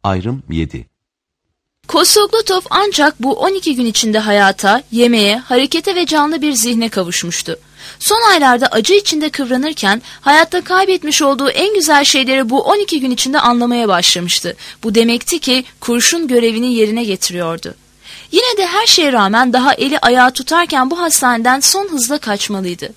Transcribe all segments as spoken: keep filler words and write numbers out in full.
Ayrım yedi. Kostoglotov ancak bu on iki gün içinde hayata, yemeğe, harekete ve canlı bir zihne kavuşmuştu. Son aylarda acı içinde kıvranırken hayatta kaybetmiş olduğu en güzel şeyleri bu on iki gün içinde anlamaya başlamıştı. Bu demekti ki kurşun görevini yerine getiriyordu. Yine de her şeye rağmen daha eli ayağı tutarken bu hastaneden son hızla kaçmalıydı.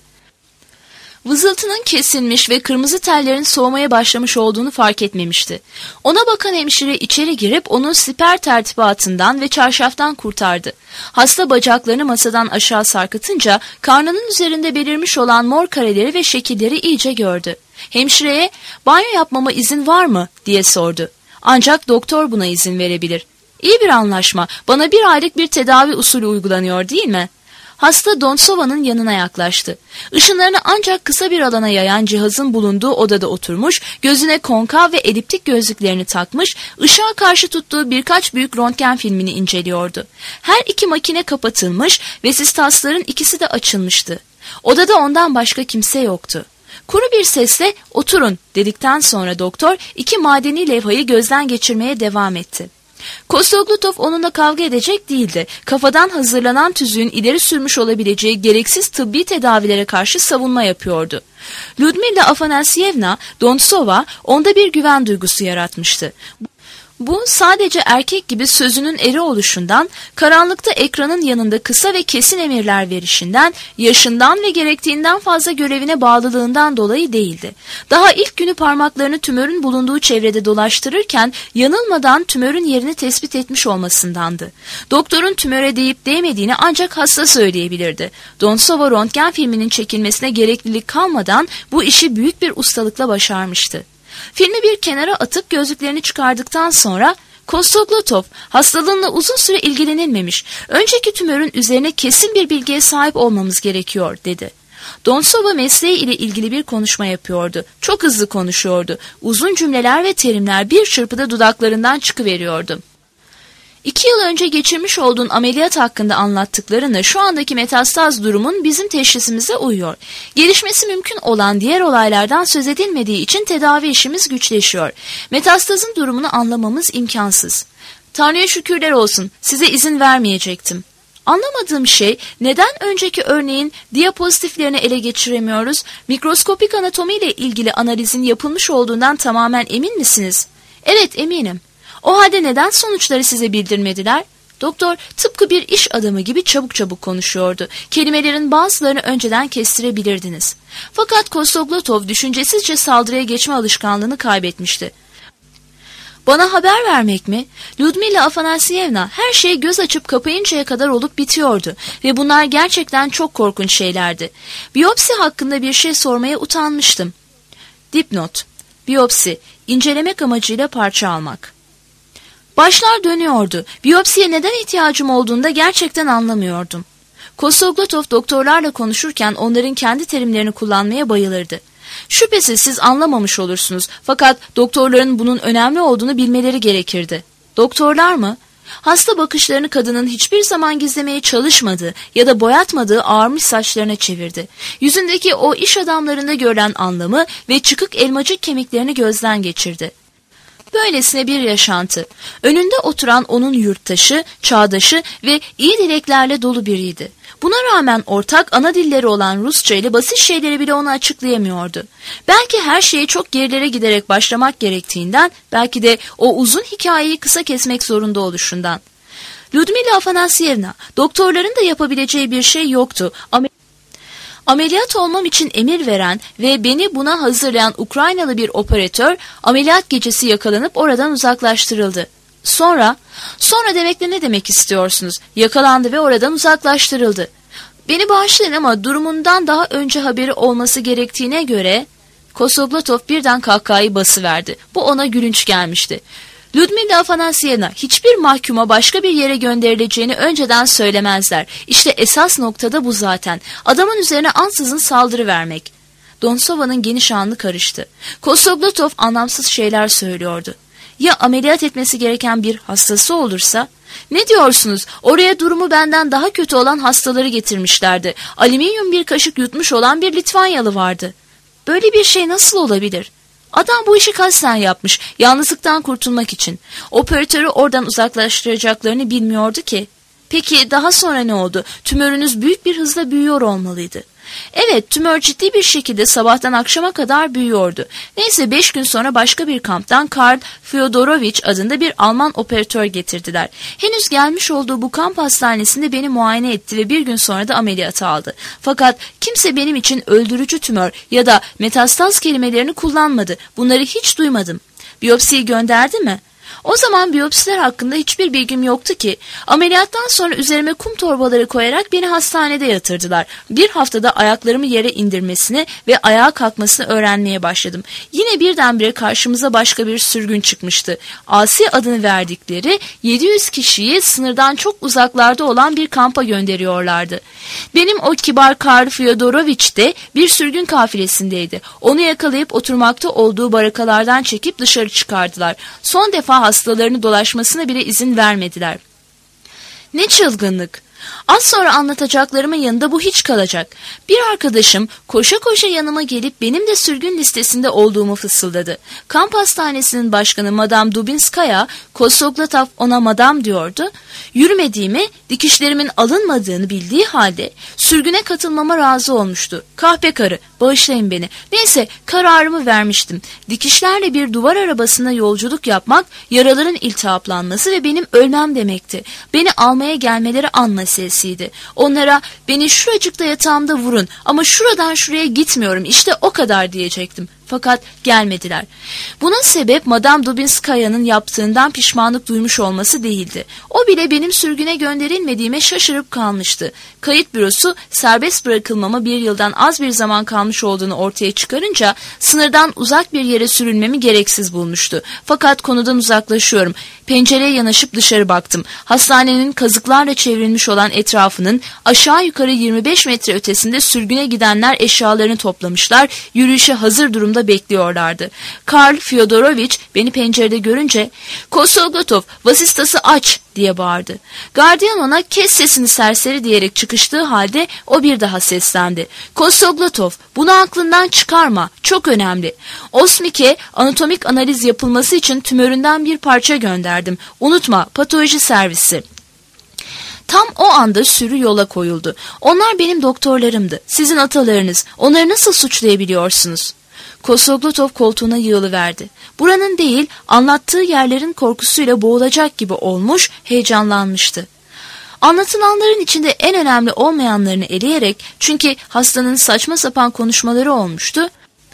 Vızıltının kesilmiş ve kırmızı tellerin soğumaya başlamış olduğunu fark etmemişti. Ona bakan hemşire içeri girip onu siper tertibatından ve çarşaftan kurtardı. Hasta bacaklarını masadan aşağı sarkıtınca karnının üzerinde belirmiş olan mor kareleri ve şekilleri iyice gördü. Hemşireye "Banyo yapmama izin var mı?" diye sordu. Ancak doktor buna izin verebilir. İyi bir anlaşma. Bana bir aylık bir tedavi usulü uygulanıyor değil mi? Hasta Donsova'nın yanına yaklaştı. Işınlarını ancak kısa bir alana yayan cihazın bulunduğu odada oturmuş, gözüne konkav ve eliptik gözlüklerini takmış, ışığa karşı tuttuğu birkaç büyük röntgen filmini inceliyordu. Her iki makine kapatılmış ve sistasların ikisi de açılmıştı. Odada ondan başka kimse yoktu. Kuru bir sesle "Oturun" dedikten sonra doktor iki madeni levhayı gözden geçirmeye devam etti. Kostoglotov onunla kavga edecek değildi. Kafadan hazırlanan tüzüğün ileri sürmüş olabileceği gereksiz tıbbi tedavilere karşı savunma yapıyordu. Lyudmila Afanasyevna Donsova onda bir güven duygusu yaratmıştı. Bu sadece erkek gibi sözünün eri oluşundan, karanlıkta ekranın yanında kısa ve kesin emirler verişinden, yaşından ve gerektiğinden fazla görevine bağlılığından dolayı değildi. Daha ilk günü parmaklarını tümörün bulunduğu çevrede dolaştırırken yanılmadan tümörün yerini tespit etmiş olmasındandı. Doktorun tümöre değip değmediğini ancak hasta söyleyebilirdi. Donsova röntgen filminin çekilmesine gereklilik kalmadan bu işi büyük bir ustalıkla başarmıştı. Filmi bir kenara atıp gözlüklerini çıkardıktan sonra "Kostoglotov, hastalığınla uzun süre ilgilenilmemiş. Önceki tümörün üzerine kesin bir bilgiye sahip olmamız gerekiyor" dedi. Donsova mesleği ile ilgili bir konuşma yapıyordu. Çok hızlı konuşuyordu. Uzun cümleler ve terimler bir çırpıda dudaklarından çıkıveriyordu. İki yıl önce geçirmiş olduğun ameliyat hakkında anlattıklarını, şu andaki metastaz durumun bizim teşhisimize uyuyor. Gelişmesi mümkün olan diğer olaylardan söz edilmediği için tedavi işimiz güçleşiyor. Metastazın durumunu anlamamız imkansız. Tanrı'ya şükürler olsun, size izin vermeyecektim. Anlamadığım şey, neden önceki örneğin diapozitiflerini ele geçiremiyoruz? Mikroskopik anatomiyle ilgili analizin yapılmış olduğundan tamamen emin misiniz? Evet, eminim. O halde neden sonuçları size bildirmediler? Doktor tıpkı bir iş adamı gibi çabuk çabuk konuşuyordu. Kelimelerin bazılarını önceden kestirebilirdiniz. Fakat Kostoglotov düşüncesizce saldırıya geçme alışkanlığını kaybetmişti. Bana haber vermek mi? Lyudmila Afanasyevna, her şey göz açıp kapayıncaya kadar olup bitiyordu ve bunlar gerçekten çok korkunç şeylerdi. Biyopsi hakkında bir şey sormaya utanmıştım. Dipnot: Biyopsi, incelemek amacıyla parça almak. Başlar dönüyordu. Biyopsiye neden ihtiyacım olduğunu da gerçekten anlamıyordum. Kostoglotov doktorlarla konuşurken onların kendi terimlerini kullanmaya bayılırdı. Şüphesiz siz anlamamış olursunuz, fakat doktorların bunun önemli olduğunu bilmeleri gerekirdi. Doktorlar mı? Hasta bakışlarını kadının hiçbir zaman gizlemeye çalışmadığı ya da boyatmadığı ağarmış saçlarına çevirdi. Yüzündeki o iş adamlarında görülen anlamı ve çıkık elmacık kemiklerini gözden geçirdi. Böylesine bir yaşantı. Önünde oturan onun yurttaşı, çağdaşı ve iyi dileklerle dolu biriydi. Buna rağmen ortak ana dilleri olan Rusça ile basit şeyleri bile ona açıklayamıyordu. Belki her şeye çok gerilere giderek başlamak gerektiğinden, belki de o uzun hikayeyi kısa kesmek zorunda oluşundan. Lyudmila Afanasyevna, doktorların da yapabileceği bir şey yoktu. Ama ameliyat olmam için emir veren ve beni buna hazırlayan Ukraynalı bir operatör ameliyat gecesi yakalanıp oradan uzaklaştırıldı. Sonra, sonra demekle ne demek istiyorsunuz? Yakalandı ve oradan uzaklaştırıldı. Beni bağışlayın ama durumundan daha önce haberi olması gerektiğine göre... Kostoglotov birden kahkahayı basıverdi. Bu ona gülünç gelmişti. Lyudmila Afanasyevna, hiçbir mahkuma başka bir yere gönderileceğini önceden söylemezler. İşte esas noktada bu zaten. Adamın üzerine ansızın saldırı vermek. Donsova'nın geniş alnı karıştı. Kostoglotov anlamsız şeyler söylüyordu. Ya ameliyat etmesi gereken bir hastası olursa? Ne diyorsunuz? Oraya durumu benden daha kötü olan hastaları getirmişlerdi. Alüminyum bir kaşık yutmuş olan bir Litvanyalı vardı. Böyle bir şey nasıl olabilir? Adam bu işi kasten yapmış, yalnızlıktan kurtulmak için. Operatörü oradan uzaklaştıracaklarını bilmiyordu ki. Peki daha sonra ne oldu? Tümörünüz büyük bir hızla büyüyor olmalıydı. Evet, tümör ciddi bir şekilde sabahtan akşama kadar büyüyordu. Neyse beş gün sonra başka bir kamptan Karl Fyodorovich adında bir Alman operatör getirdiler. Henüz gelmiş olduğu bu kamp hastanesinde beni muayene etti ve bir gün sonra da ameliyata aldı. Fakat kimse benim için öldürücü tümör ya da metastaz kelimelerini kullanmadı. Bunları hiç duymadım. Biyopsiyi gönderdi mi? O zaman biyopsiler hakkında hiçbir bilgim yoktu ki. Ameliyattan sonra üzerime kum torbaları koyarak beni hastanede yatırdılar. Bir haftada ayaklarımı yere indirmesini ve ayağa kalkmasını öğrenmeye başladım. Yine birdenbire karşımıza başka bir sürgün çıkmıştı. Asi adını verdikleri yedi yüz kişiyi sınırdan çok uzaklarda olan bir kampa gönderiyorlardı. Benim o kibar Karl Fyodorovich de bir sürgün kafilesindeydi. Onu yakalayıp oturmakta olduğu barakalardan çekip dışarı çıkardılar. Son defa hastalarını dolaşmasına bile izin vermediler. Ne çılgınlık! Az sonra anlatacaklarımın yanında bu hiç kalacak. Bir arkadaşım koşa koşa yanıma gelip benim de sürgün listesinde olduğumu fısıldadı. Kamp hastanesinin başkanı Madame Dubinskaya, Kosoglatov ona madam diyordu. Yürümediğimi, dikişlerimin alınmadığını bildiği halde sürgüne katılmama razı olmuştu. Kahpe karı, bağışlayın beni. Neyse, kararımı vermiştim. Dikişlerle bir duvar arabasında yolculuk yapmak, yaraların iltihaplanması ve benim ölmem demekti. Beni almaya gelmeleri an meselesiydi. Onlara beni şuracıkta yatağımda vurun ama şuradan şuraya gitmiyorum, işte o kadar diyecektim. Fakat gelmediler. Buna sebep Madame Dubinskaya'nın yaptığından pişmanlık duymuş olması değildi. O bile benim sürgüne gönderilmediğime şaşırıp kalmıştı. Kayıt bürosu serbest bırakılmama bir yıldan az bir zaman kalmış olduğunu ortaya çıkarınca sınırdan uzak bir yere sürülmemi gereksiz bulmuştu. Fakat konudan uzaklaşıyorum. Pencereye yanaşıp dışarı baktım. Hastanenin kazıklarla çevrilmiş olan etrafının aşağı yukarı yirmi beş metre ötesinde sürgüne gidenler eşyalarını toplamışlar, yürüyüşe hazır durumda bekliyorlardı. Karl Fyodorovich beni pencerede görünce "Kosoglatov, vasistası aç!" diye bağırdı. Gardiyan ona "Kes sesini serseri!" diyerek çıkıştığı halde o bir daha seslendi. "Kosoglatov, bunu aklından çıkarma. Çok önemli. Osmik'e anatomik analiz yapılması için tümöründen bir parça gönderdim. Unutma, patoloji servisi." Tam o anda sürü yola koyuldu. Onlar benim doktorlarımdı. Sizin atalarınız. Onları nasıl suçlayabiliyorsunuz? Kosoglatov koltuğuna yığılıverdi. Buranın değil, anlattığı yerlerin korkusuyla boğulacak gibi olmuş, heyecanlanmıştı. Anlatılanların içinde en önemli olmayanlarını eleyerek, çünkü hastanın saçma sapan konuşmaları olmuştu,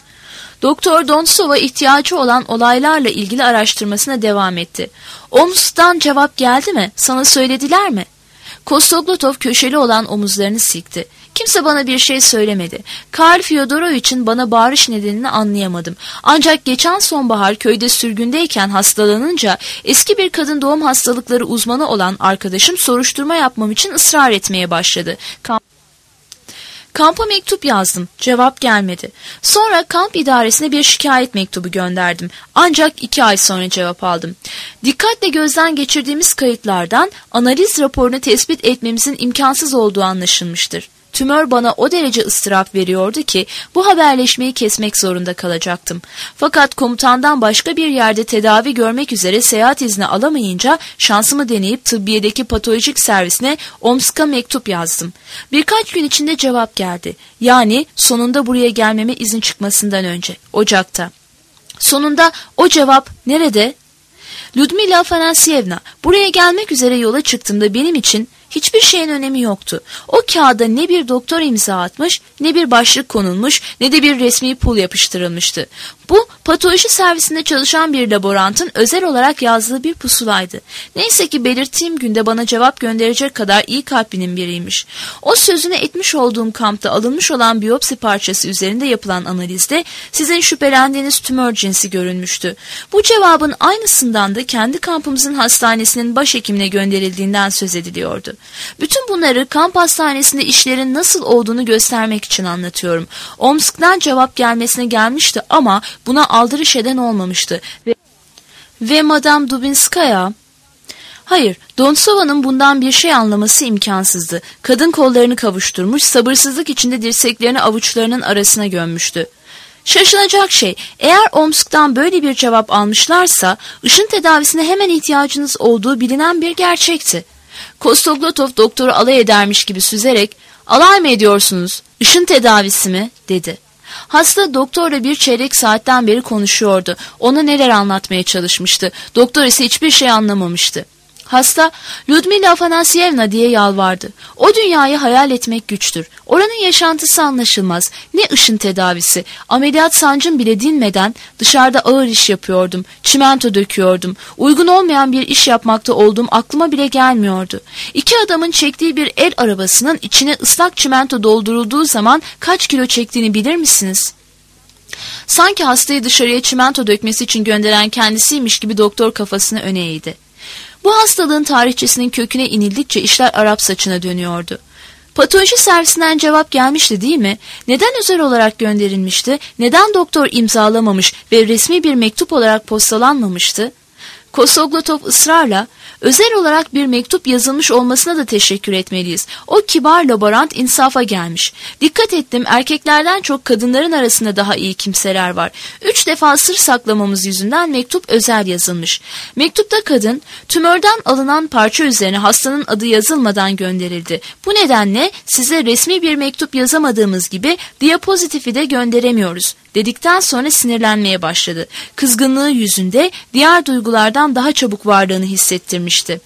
Doktor Donsov'a ihtiyacı olan olaylarla ilgili araştırmasına devam etti. Omsk'tan cevap geldi mi? Sana söylediler mi? Kosoglatov köşeli olan omuzlarını silkti. Kimse bana bir şey söylemedi. Karl Fyodorovich'in bana bağırış nedenini anlayamadım. Ancak geçen sonbahar köyde sürgündeyken hastalanınca eski bir kadın doğum hastalıkları uzmanı olan arkadaşım soruşturma yapmam için ısrar etmeye başladı. Kamp Kampa mektup yazdım. Cevap gelmedi. Sonra kamp idaresine bir şikayet mektubu gönderdim. Ancak iki ay sonra cevap aldım. Dikkatle gözden geçirdiğimiz kayıtlardan analiz raporunu tespit etmemizin imkansız olduğu anlaşılmıştır. Tümör bana o derece ıstırap veriyordu ki bu haberleşmeyi kesmek zorunda kalacaktım. Fakat komutandan başka bir yerde tedavi görmek üzere seyahat izni alamayınca şansımı deneyip tıbbiyedeki patolojik servisine Omsk'a mektup yazdım. Birkaç gün içinde cevap geldi. Yani sonunda buraya gelmeme izin çıkmasından önce, Ocak'ta. Sonunda o cevap nerede? Ludmila Afanasyevna, buraya gelmek üzere yola çıktığımda benim için hiçbir şeyin önemi yoktu. O kağıda ne bir doktor imza atmış, ne bir başlık konulmuş, ne de bir resmi pul yapıştırılmıştı. Bu, patoloji servisinde çalışan bir laborantın özel olarak yazdığı bir pusulaydı. Neyse ki belirttiğim günde bana cevap gönderecek kadar iyi kalplinin biriymiş. O sözünü etmiş olduğum kampta alınmış olan biyopsi parçası üzerinde yapılan analizde sizin şüphelendiğiniz tümör cinsi görülmüştü. Bu cevabın aynısından da kendi kampımızın hastanesinin başhekimine gönderildiğinden söz ediliyordu. Bütün bunları kamp hastanesinde işlerin nasıl olduğunu göstermek için anlatıyorum. Omsk'tan cevap gelmesine gelmişti ama buna aldırış eden olmamıştı. Ve, ve Madame Dubinskaya... Hayır, Donsova'nın bundan bir şey anlaması imkansızdı. Kadın kollarını kavuşturmuş, sabırsızlık içinde dirseklerini avuçlarının arasına gömmüştü. Şaşılacak şey, eğer Omsk'tan böyle bir cevap almışlarsa ışın tedavisine hemen ihtiyacınız olduğu bilinen bir gerçekti. Kostoglotov doktoru alay edermiş gibi süzerek "Alay mı ediyorsunuz? Işın tedavisi mi?" dedi. Hasta doktorla bir çeyrek saatten beri konuşuyordu. Ona neler anlatmaya çalışmıştı. Doktor ise hiçbir şey anlamamıştı. Hasta, "Ludmila Afanasyevna" diye yalvardı. "O dünyayı hayal etmek güçtür. Oranın yaşantısı anlaşılmaz. Ne ışın tedavisi. Ameliyat sancım bile dinmeden dışarıda ağır iş yapıyordum. Çimento döküyordum. Uygun olmayan bir iş yapmakta olduğum aklıma bile gelmiyordu. İki adamın çektiği bir el arabasının içine ıslak çimento doldurulduğu zaman kaç kilo çektiğini bilir misiniz?" Sanki hastayı dışarıya çimento dökmesi için gönderen kendisiymiş gibi doktor kafasını öne eğdi. Bu hastalığın tarihçesinin köküne inildikçe işler Arap saçına dönüyordu. Patoloji servisinden cevap gelmişti değil mi? Neden özel olarak gönderilmişti? Neden doktor imzalamamış ve resmi bir mektup olarak postalanmamıştı? Kostoglotov ısrarla, "Özel olarak bir mektup yazılmış olmasına da teşekkür etmeliyiz. O kibar laborant insafa gelmiş. Dikkat ettim, erkeklerden çok kadınların arasında daha iyi kimseler var. Üç defa sır saklamamız yüzünden mektup özel yazılmış. Mektupta kadın, tümörden alınan parça üzerine hastanın adı yazılmadan gönderildi. Bu nedenle size resmi bir mektup yazamadığımız gibi diapozitifi de gönderemiyoruz," dedikten sonra sinirlenmeye başladı. Kızgınlığı yüzünde diğer duygulardan daha çabuk varlığını hissettirmişti.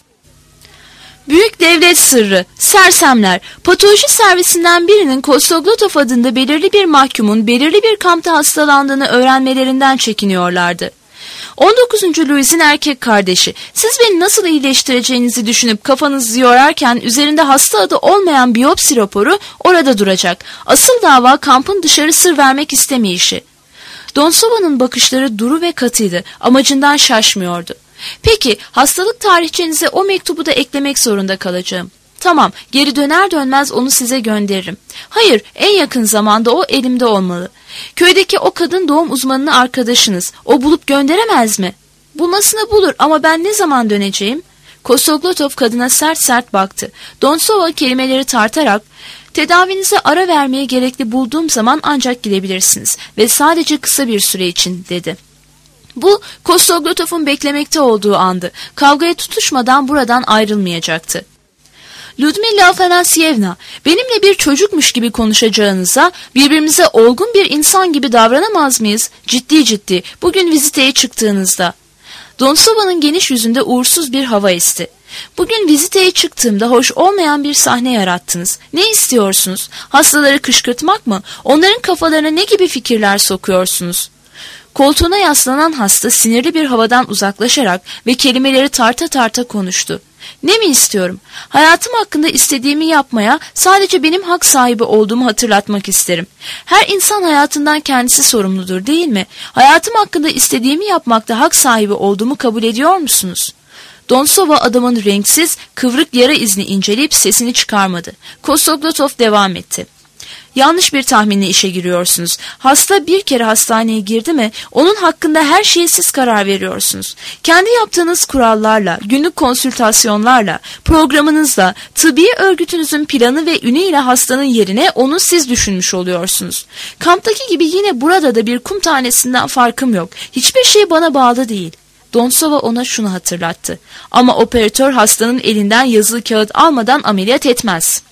Büyük devlet sırrı, sersemler, patoloji servisinden birinin Kostoglotov adında belirli bir mahkumun belirli bir kampta hastalandığını öğrenmelerinden çekiniyorlardı. on dokuzuncu Louis'in erkek kardeşi, "Siz beni nasıl iyileştireceğinizi düşünüp kafanızı yorarken üzerinde hasta adı olmayan biyopsi raporu orada duracak. Asıl dava kampın dışarı sır vermek istemeyişi." Donsova'nın bakışları duru ve katıydı, amacından şaşmıyordu. "Peki, hastalık tarihçenize o mektubu da eklemek zorunda kalacağım." "Tamam, geri döner dönmez onu size gönderirim." "Hayır, en yakın zamanda o elimde olmalı." "Köydeki o kadın doğum uzmanını arkadaşınız. O bulup gönderemez mi?" "Bulmasını bulur ama ben ne zaman döneceğim?" Kostoglotov kadına sert sert baktı. Donsova kelimeleri tartarak, "Tedavinize ara vermeye gerekli bulduğum zaman ancak gidebilirsiniz ve sadece kısa bir süre için," dedi. Bu, Kostoglotov'un beklemekte olduğu andı. Kavgaya tutuşmadan buradan ayrılmayacaktı. "Ludmila Afanasyevna, benimle bir çocukmuş gibi konuşacağınıza birbirimize olgun bir insan gibi davranamaz mıyız? Ciddi ciddi, bugün viziteye çıktığınızda." Donsova'nın geniş yüzünde uğursuz bir hava esti. "Bugün viziteye çıktığımda hoş olmayan bir sahne yarattınız. Ne istiyorsunuz? Hastaları kışkırtmak mı? Onların kafalarına ne gibi fikirler sokuyorsunuz?" Koltuğuna yaslanan hasta sinirli bir havadan uzaklaşarak ve kelimeleri tarta tarta konuştu. "Ne mi istiyorum? Hayatım hakkında istediğimi yapmaya, sadece benim hak sahibi olduğumu hatırlatmak isterim. Her insan hayatından kendisi sorumludur değil mi? Hayatım hakkında istediğimi yapmakta hak sahibi olduğumu kabul ediyor musunuz?" Donsova adamın renksiz, kıvrık yara izini inceleyip sesini çıkarmadı. Kostoglotov devam etti. "Yanlış bir tahminle işe giriyorsunuz. Hasta bir kere hastaneye girdi mi, onun hakkında her şeye siz karar veriyorsunuz. Kendi yaptığınız kurallarla, günlük konsültasyonlarla, programınızla, tıbbi örgütünüzün planı ve ünüyle hastanın yerine onu siz düşünmüş oluyorsunuz. Kamptaki gibi yine burada da bir kum tanesinden farkım yok. Hiçbir şey bana bağlı değil." Donsova ona şunu hatırlattı. "Ama operatör hastanın elinden yazılı kağıt almadan ameliyat etmez."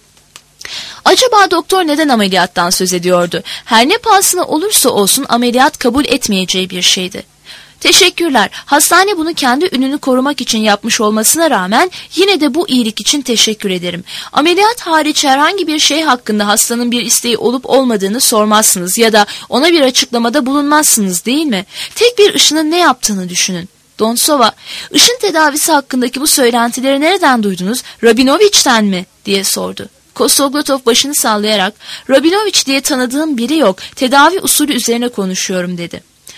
Acaba doktor neden ameliyattan söz ediyordu? Her ne pahasına olursa olsun ameliyat kabul etmeyeceği bir şeydi. "Teşekkürler. Hastane bunu kendi ününü korumak için yapmış olmasına rağmen yine de bu iyilik için teşekkür ederim. Ameliyat hariç herhangi bir şey hakkında hastanın bir isteği olup olmadığını sormazsınız ya da ona bir açıklamada bulunmazsınız değil mi? Tek bir ışının ne yaptığını düşünün." Donsova, "Işın tedavisi hakkındaki bu söylentileri nereden duydunuz? Rabinoviç'ten mi?" diye sordu. Kostoglotov başını sallayarak, "Rabinoviç diye tanıdığım biri yok, tedavi usulü üzerine konuşuyorum," dedi.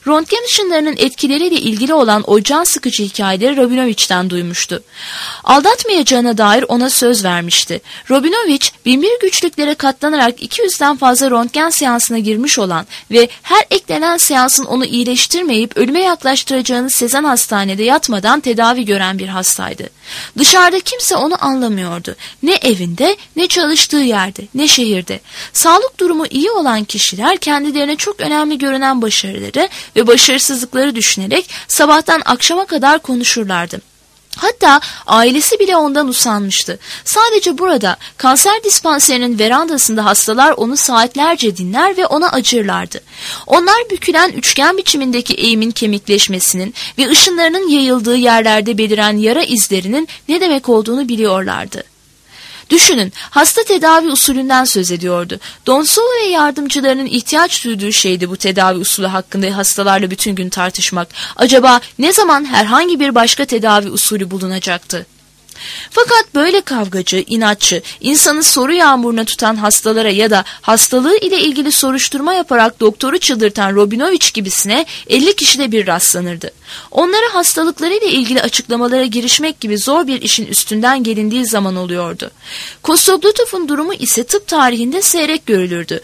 röntgen ışınlarının etkileriyle ilgili olan o can sıkıcı hikayeleri Rabinovич'ten duymuştu. Aldatmayacağına dair ona söz vermişti. Rabinovich binbir güçlüklere katlanarak iki yüzden fazla röntgen seansına girmiş olan ve her eklenen seansın onu iyileştirmeyip ölüme yaklaştıracağını sezen hastanede yatmadan tedavi gören bir hastaydı. Dışarıda kimse onu anlamıyordu. Ne evinde, ne çalıştığı yerde, ne şehirde. Sağlık durumu iyi olan kişiler kendilerine çok önemli görünen başarıları ve başarısızlıkları düşünerek sabahtan akşama kadar konuşurlardı. Hatta ailesi bile ondan usanmıştı. Sadece burada kanser dispanserinin verandasında hastalar onu saatlerce dinler ve ona acırlardı. Onlar bükülen üçgen biçimindeki eğimin kemikleşmesinin ve ışınlarının yayıldığı yerlerde beliren yara izlerinin ne demek olduğunu biliyorlardı. Düşünün, hasta tedavi usulünden söz ediyordu. Donsova ve yardımcılarının ihtiyaç duyduğu şeydi bu tedavi usulü hakkında hastalarla bütün gün tartışmak. Acaba ne zaman herhangi bir başka tedavi usulü bulunacaktı? Fakat böyle kavgacı, inatçı, insanı soru yağmuruna tutan hastalara ya da hastalığı ile ilgili soruşturma yaparak doktoru çıldırtan Rabinovich gibisine elli kişide bir rastlanırdı. Onlara hastalıklarıyla ilgili açıklamalara girişmek gibi zor bir işin üstünden gelindiği zaman oluyordu. Kostoglotov'un durumu ise tıp tarihinde seyrek görülürdü.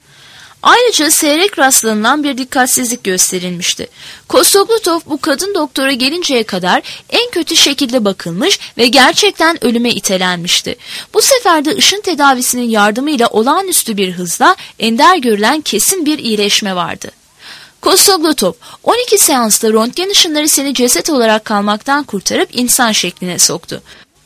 Ayrıca seyrek rastlanılan bir dikkatsizlik gösterilmişti. Kostoglotov bu kadın doktora gelinceye kadar en kötü şekilde bakılmış ve gerçekten ölüme itelenmişti. Bu sefer de ışın tedavisinin yardımıyla olağanüstü bir hızla ender görülen kesin bir iyileşme vardı. Kostoglotov, on iki seansta röntgen ışınları seni ceset olarak kalmaktan kurtarıp insan şekline soktu.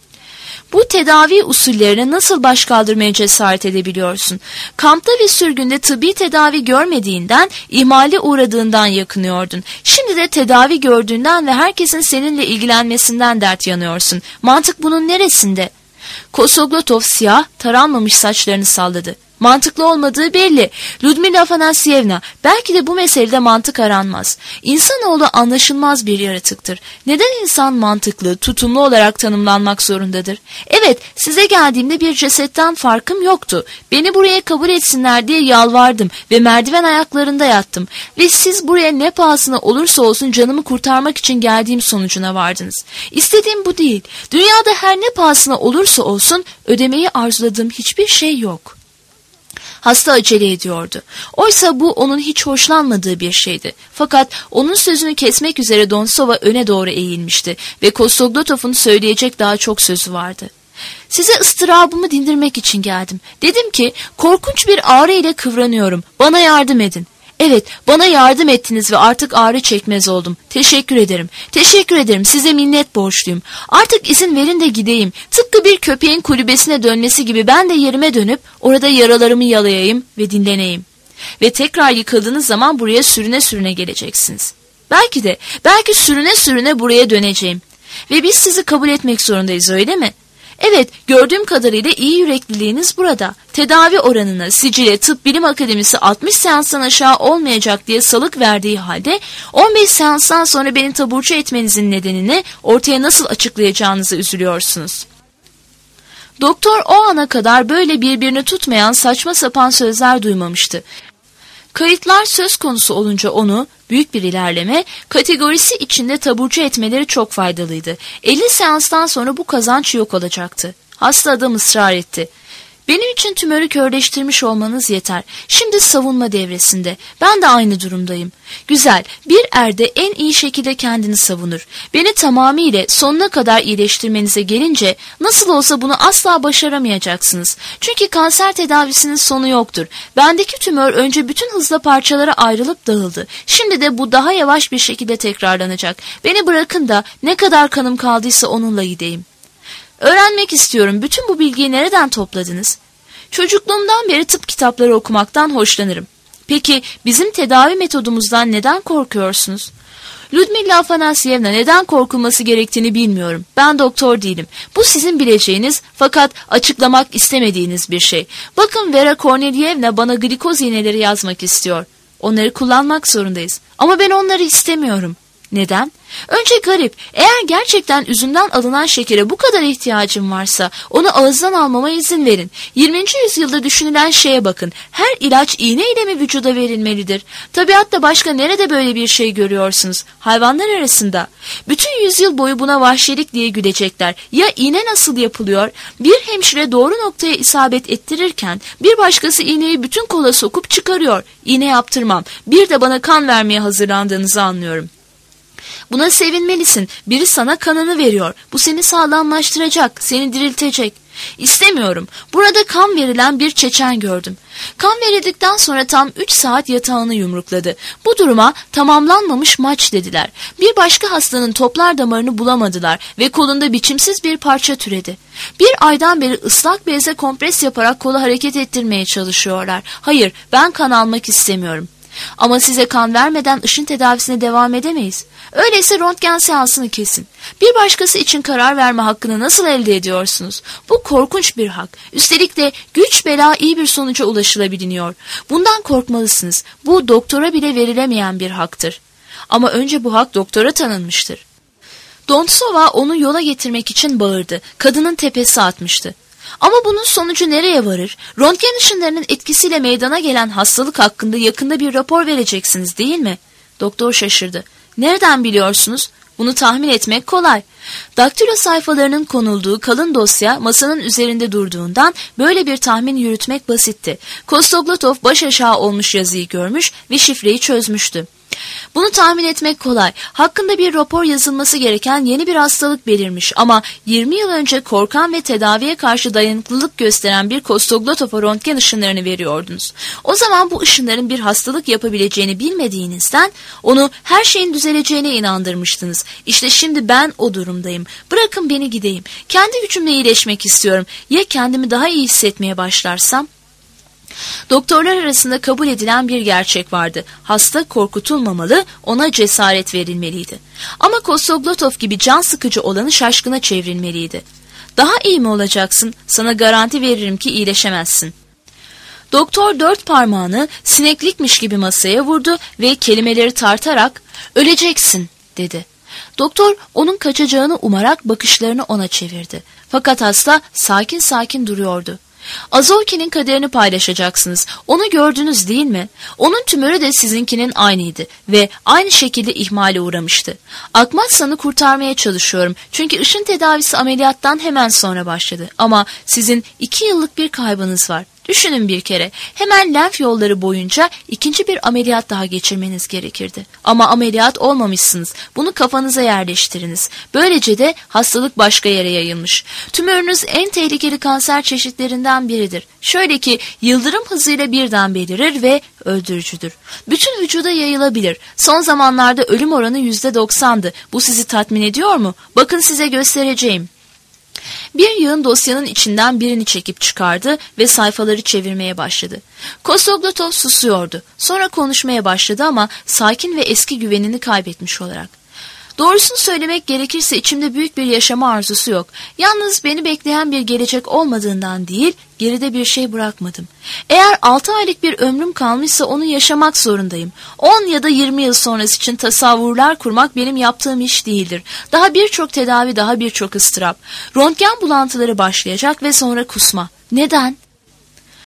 Bu tedavi usullerine nasıl baş kaldırmaya cesaret edebiliyorsun? Kampta ve sürgünde tıbbi tedavi görmediğinden, ihmale uğradığından yakınıyordun. Şimdi de tedavi gördüğünden ve herkesin seninle ilgilenmesinden dert yanıyorsun. Mantık bunun neresinde? Kostoglotov siyah, taranmamış saçlarını salladı. Mantıklı olmadığı belli. Ludmila Afanasyevna, belki de bu meselede mantık aranmaz. İnsanoğlu anlaşılmaz bir yaratıktır. Neden insan mantıklı, tutumlu olarak tanımlanmak zorundadır? Evet, size geldiğimde bir cesetten farkım yoktu. Beni buraya kabul etsinler diye yalvardım ve merdiven ayaklarında yattım. Ve siz buraya ne pahasına olursa olsun canımı kurtarmak için geldiğim sonucuna vardınız. İstediğim bu değil. Dünyada her ne pahasına olursa olsun ödemeyi arzuladığım hiçbir şey yok. Hasta acele ediyordu. Oysa bu onun hiç hoşlanmadığı bir şeydi. Fakat onun sözünü kesmek üzere Donsova öne doğru eğilmişti ve Kostoglotov'un söyleyecek daha çok sözü vardı. Size ıstırabımı dindirmek için geldim. Dedim ki korkunç bir ağrı ile kıvranıyorum. Bana yardım edin. Evet, bana yardım ettiniz ve artık ağrı çekmez oldum. Teşekkür ederim. Teşekkür ederim. Size minnet borçluyum. Artık izin verin de gideyim. Tıpkı bir köpeğin kulübesine dönmesi gibi ben de yerime dönüp orada yaralarımı yalayayım ve dinleneyim. Ve tekrar yıkıldığınız zaman buraya sürüne sürüne geleceksiniz. Belki de, belki sürüne sürüne buraya döneceğim. Ve biz sizi kabul etmek zorundayız, öyle mi? Evet, gördüğüm kadarıyla iyi yürekliliğiniz burada. Tedavi oranına Sicilya Tıp Bilim Akademisi altmış seanstan aşağı olmayacak diye salık verdiği halde on beş seanstan sonra beni taburcu etmenizin nedenini ortaya nasıl açıklayacağınızı üzülüyorsunuz. Doktor o ana kadar böyle birbirini tutmayan saçma sapan sözler duymamıştı. Kayıtlar söz konusu olunca onu, büyük bir ilerleme, kategorisi içinde taburcu etmeleri çok faydalıydı. elli seanstan sonra bu kazanç yok olacaktı. Hasta adam ısrar etti. Benim için tümörü körleştirmiş olmanız yeter. Şimdi savunma devresinde. Ben de aynı durumdayım. Güzel, bir erde en iyi şekilde kendini savunur. Beni tamamıyla sonuna kadar iyileştirmenize gelince nasıl olsa bunu asla başaramayacaksınız. Çünkü kanser tedavisinin sonu yoktur. Bendeki tümör önce bütün hızla parçalara ayrılıp dağıldı. Şimdi de bu daha yavaş bir şekilde tekrarlanacak. Beni bırakın da ne kadar kanım kaldıysa onunla gideyim. Öğrenmek istiyorum. Bütün bu bilgiyi nereden topladınız? Çocukluğumdan beri tıp kitapları okumaktan hoşlanırım. Peki bizim tedavi metodumuzdan neden korkuyorsunuz? Ludmila Afanasyevna, neden korkulması gerektiğini bilmiyorum. Ben doktor değilim. Bu sizin bileceğiniz fakat açıklamak istemediğiniz bir şey. Bakın, Vera Kornelyevna bana glikoz iğneleri yazmak istiyor. Onları kullanmak zorundayız. Ama ben onları istemiyorum. Neden? Önce garip. Eğer gerçekten üzümden alınan şekere bu kadar ihtiyacım varsa onu ağızdan almama izin verin. yirminci yüzyılda düşünülen şeye bakın. Her ilaç iğne ile mi vücuda verilmelidir? Tabiatta başka nerede böyle bir şey görüyorsunuz? Hayvanlar arasında. Bütün yüzyıl boyu buna vahşilik diye gülecekler. Ya iğne nasıl yapılıyor? Bir hemşire doğru noktaya isabet ettirirken bir başkası iğneyi bütün kola sokup çıkarıyor. İğne yaptırmam. Bir de bana kan vermeye hazırlandığınızı anlıyorum. Buna sevinmelisin. Biri sana kanını veriyor. Bu seni sağlamlaştıracak, seni diriltecek. İstemiyorum. Burada kan verilen bir çeçen gördüm. Kan verildikten sonra tam üç saat yatağını yumrukladı. Bu duruma tamamlanmamış maç dediler. Bir başka hastanın toplar damarını bulamadılar ve kolunda biçimsiz bir parça türedi. Bir aydan beri ıslak bezle kompres yaparak kolu hareket ettirmeye çalışıyorlar. Hayır, ben kan almak istemiyorum. Ama size kan vermeden ışın tedavisine devam edemeyiz. Öyleyse röntgen seansını kesin. Bir başkası için karar verme hakkını nasıl elde ediyorsunuz? Bu korkunç bir hak. Üstelik de güç bela iyi bir sonuca ulaşılabiliyor. Bundan korkmalısınız. Bu doktora bile verilemeyen bir haktır. Ama önce bu hak doktora tanınmıştır. Dontsova onu yola getirmek için bağırdı. Kadının tepesi atmıştı. Ama bunun sonucu nereye varır? Röntgen ışınlarının etkisiyle meydana gelen hastalık hakkında yakında bir rapor vereceksiniz değil mi? Doktor şaşırdı. Nereden biliyorsunuz? Bunu tahmin etmek kolay. Daktilo sayfalarının konulduğu kalın dosya masanın üzerinde durduğundan böyle bir tahmin yürütmek basitti. Kostoglotov baş aşağı olmuş yazıyı görmüş ve şifreyi çözmüştü. Bunu tahmin etmek kolay. Hakkında bir rapor yazılması gereken yeni bir hastalık belirmiş ama yirmi yıl önce korkan ve tedaviye karşı dayanıklılık gösteren bir Kostoglotov'a röntgen ışınlarını veriyordunuz. O zaman bu ışınların bir hastalık yapabileceğini bilmediğinizden onu her şeyin düzeleceğine inandırmıştınız. İşte şimdi ben o durumdayım. Bırakın beni gideyim. Kendi gücümle iyileşmek istiyorum. Ya kendimi daha iyi hissetmeye başlarsam? Doktorlar arasında kabul edilen bir gerçek vardı. Hasta korkutulmamalı, ona cesaret verilmeliydi. Ama Kostoglotov gibi can sıkıcı olanı şaşkına çevrilmeliydi. Daha iyi mi olacaksın? Sana garanti veririm ki iyileşemezsin. Doktor dört parmağını sineklikmiş gibi masaya vurdu ve kelimeleri tartarak "Öleceksin" dedi. Doktor onun kaçacağını umarak bakışlarını ona çevirdi. Fakat hasta sakin sakin duruyordu. Azovki'nin kaderini paylaşacaksınız. Onu gördünüz değil mi? Onun tümörü de sizinkinin aynıydı ve aynı şekilde ihmale uğramıştı. Akmatsan'ı kurtarmaya çalışıyorum. Çünkü ışın tedavisi ameliyattan hemen sonra başladı. Ama sizin iki yıllık bir kaybınız var. Düşünün bir kere. Hemen lenf yolları boyunca ikinci bir ameliyat daha geçirmeniz gerekirdi. Ama ameliyat olmamışsınız. Bunu kafanıza yerleştiriniz. Böylece de hastalık başka yere yayılmış. Tümörünüz en tehlikeli kanser çeşitlerinden biridir. Şöyle ki yıldırım hızıyla birden belirir ve öldürücüdür. Bütün vücuda yayılabilir. Son zamanlarda ölüm oranı yüzde doksandı. Bu sizi tatmin ediyor mu? Bakın size göstereceğim. Bir yığın dosyanın içinden birini çekip çıkardı ve sayfaları çevirmeye başladı. Kostoglotov susuyordu. Sonra konuşmaya başladı ama sakin ve eski güvenini kaybetmiş olarak. Doğrusunu söylemek gerekirse içimde büyük bir yaşama arzusu yok. Yalnız beni bekleyen bir gelecek olmadığından değil, geride bir şey bırakmadım. Eğer altı aylık bir ömrüm kalmışsa onu yaşamak zorundayım. on ya da yirmi yıl sonrası için tasavvurlar kurmak benim yaptığım iş değildir. Daha birçok tedavi, daha birçok ıstırap. Röntgen bulantıları başlayacak ve sonra kusma. Neden?